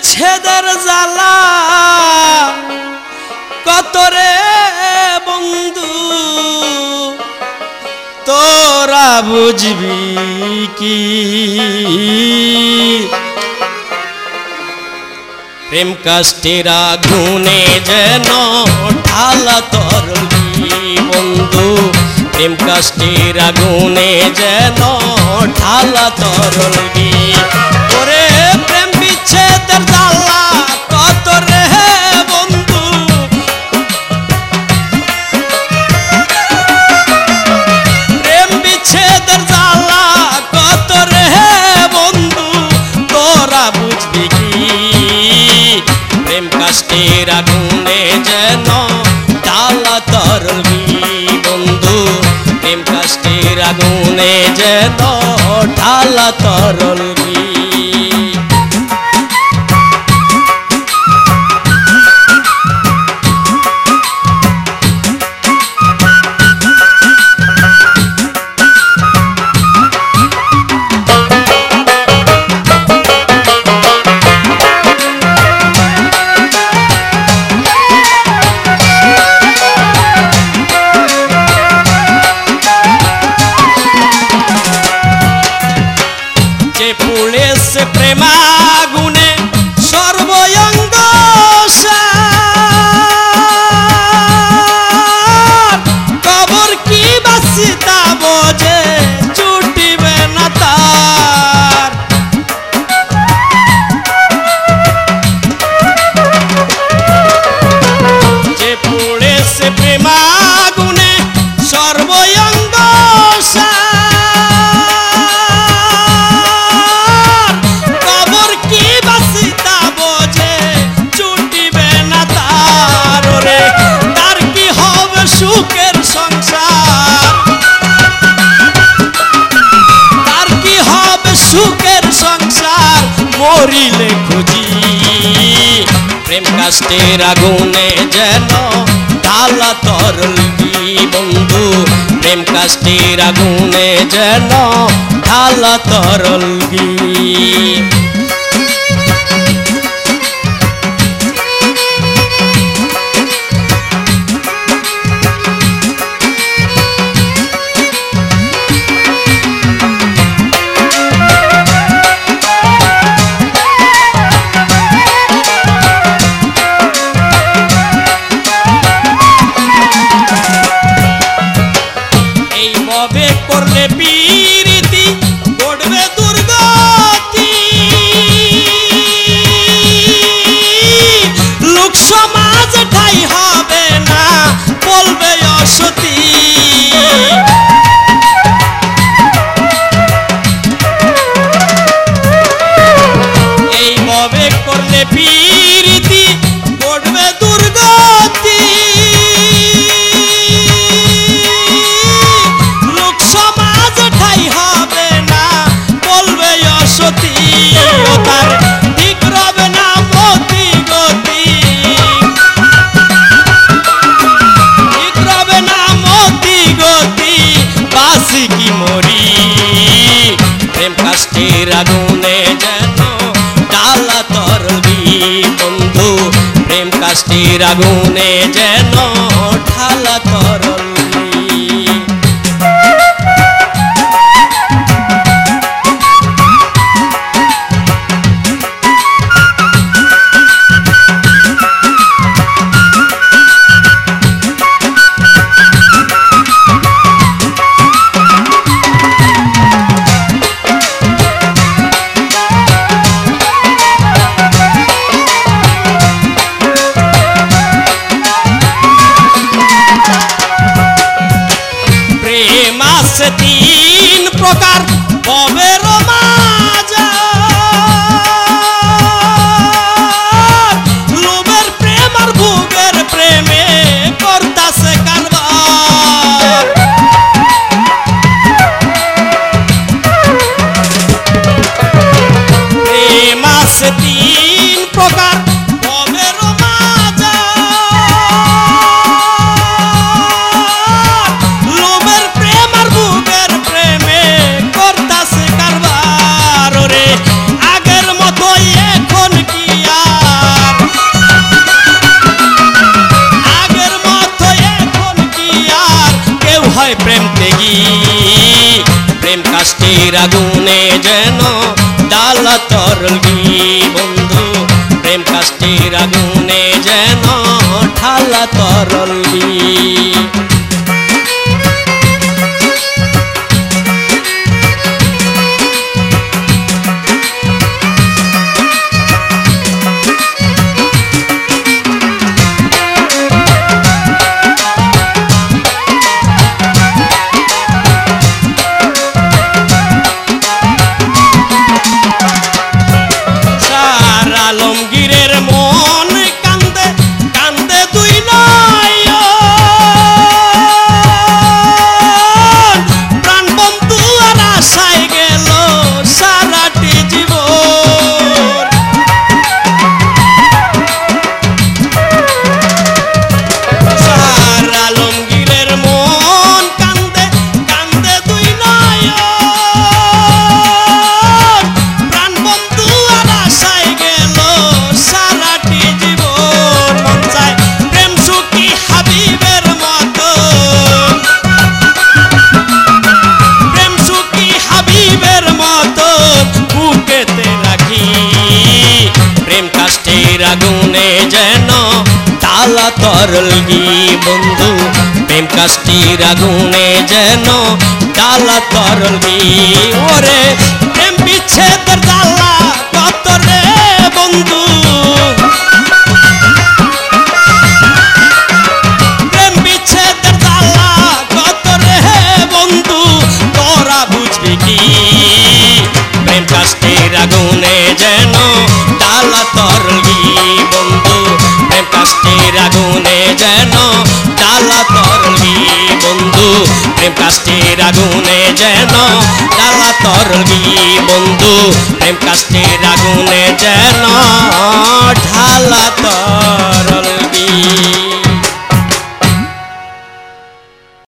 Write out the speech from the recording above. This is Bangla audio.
বিচ্ছেদের জ্বালা কত রে বন্ধু তোরা বুঝবি কি প্রেম কাষ্টের আগুনে যেন ঢালা তরলি বন্ধু প্রেম কাষ্টের আগুনে যেন ঢালা তরলি ওরে প্রেম বিচ্ছেদের জ্বালা কত রে বন্ধু প্রেম বিচ্ছেদের জ্বালা কত রে বন্ধু তোরা বুঝবি কি প্রেম কাষ্টের আগুনে যেন ঢালা তরলি বন্ধু প্রেম কাষ্টের আগুনে যেন ঢালা তরলি পুড়েছে প্রেমাগুনে সর্বঙ্গ কবর কি বাসিতা বোঝে ছুটিবে না তার যে পুড়েছে প্রেমাগুনে সর্বঙ্গ সুখের সংসার তার কি হবে সুখের সংসার মরিলে খুঁজি প্রেম কাষ্টের আগুনে যেন ঢালা তরলি বন্ধু প্রেম কাষ্টের আগুনে যেন ঢালা তরলি করলে পীরিতি গড়বে দুর্গতি লোক সমাজ ঠাই হবে না বলবে অসতী এইভাবে করলে পীরিতি গড়বে দুর্গতি ঠিক রবে না মতি গতি ঠিক রবে না মতি গতি বাসি কি মরি প্রেম কাষ্টের আগুনে যেন ঢালা তরলি বন্ধু প্রেম কাষ্টের আগুনে যেন ঢালা তরলি तीन प्रकार भवेर माझा लोभेर प्रेम और भोगेर प्रेमे करताছে কারবার प्रेम আছে तीन प्रकार भवेर माझा लोभेर प्रेम और भोगेर प्रेमे करताছে কারবার হয় প্রেম ত্যাগী, প্রেম কাষ্টের আগুনে যেন ডালা তরলগি বন্ধু, প্রেম কাষ্টের আগুনে যেন ঢালা তরলগি। আলমগীরের মন কান্দে কান্দে দুই নয়ন, প্রাণ বন্ধু আর আশায় গেল সারাটি জীবন। আলমগীরের মন কান্দে কান্দে দুই নয়ন, প্রাণ বন্ধু আর আশায় গেল সারাটি জীবন। মন চায় প্রেম সুখী হাবিবের মতো, প্রেম সুখী হাবিবের মতো বুকেতে রাখি, প্রেম কাষ্টের আগুনে যেন ডালা তরলগি বন্ধু, প্রেম কাষ্টের আগুনে যেন ডালা তরলগি। ওরে প্রেম বিচ্ছেদের জ্বালা কত রে বন্ধু, প্রেম বিচ্ছেদের জ্বালা কত রে বন্ধু, তোরা বুঝবি কি, প্রেম কাষ্টের আগুনে যেন ডালা তরলগি বন্ধু, প্রেম কাষ্টের আগুনে যেন ডালা তরলগি বন্ধু, প্রেম কাষ্টের আগুনে যেন ডালা তরলগি বন্ধু, প্রেম কাষ্টের আগুনে যেন ঢালা তরলগি।